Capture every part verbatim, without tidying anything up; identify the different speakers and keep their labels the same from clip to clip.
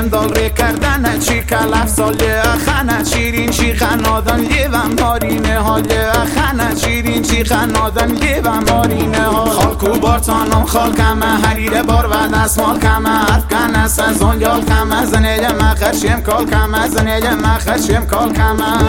Speaker 1: دال کردن چی کلف ساله خنه شیرین چی خنادن لیوم مارینه حاله خنه شیرین چی خنادن لیوم مارینه حال خالکو بارتانم خالکمه حریر بار و دستمال کمه حرف کنه سزون یال کمه زنیل مخشیم کال کمه زنیل مخشیم کال کمه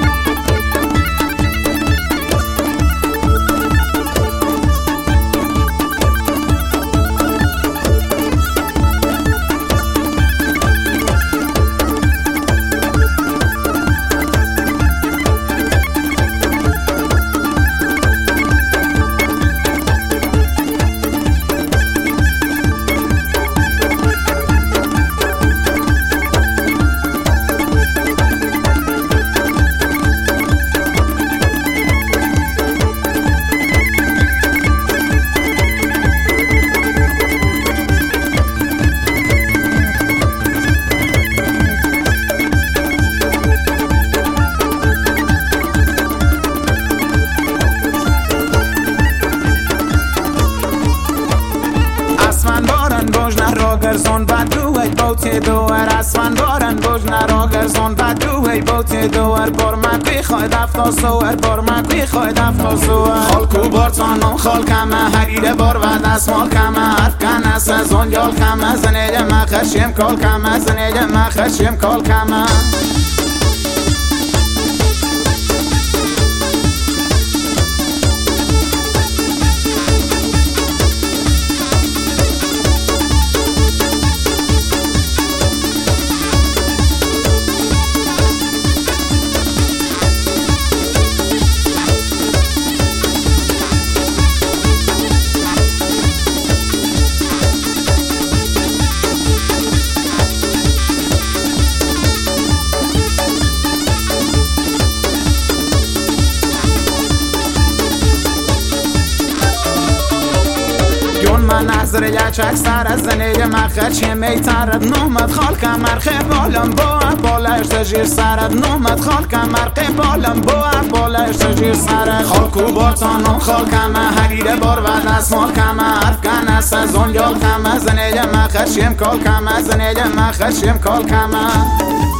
Speaker 1: Zon va duay bote doar asman baran boj narager zon va duay bote doar bor ma بخوای دفتا سوار بار ما بخوای دفتا سوار خالکو بارتانم خالکمه حریر بار و دستمال کمه حرف کنه سزون یال کمه زنیل مخشیم کال کمه زنیل مخشیم کال کمه نظر یچک سر از زنیل مخچی میترد نومد خالکم مرخه بالم با بالش تجیر سرد نومد خالکم مرخه بالم با بالش تجیر سرد خالکو بارتانم خالکم حریر بار و دستمال کم حرف کنه سزون یال کم زنیل مخچیم کال کم زنیل مخچیم کال کم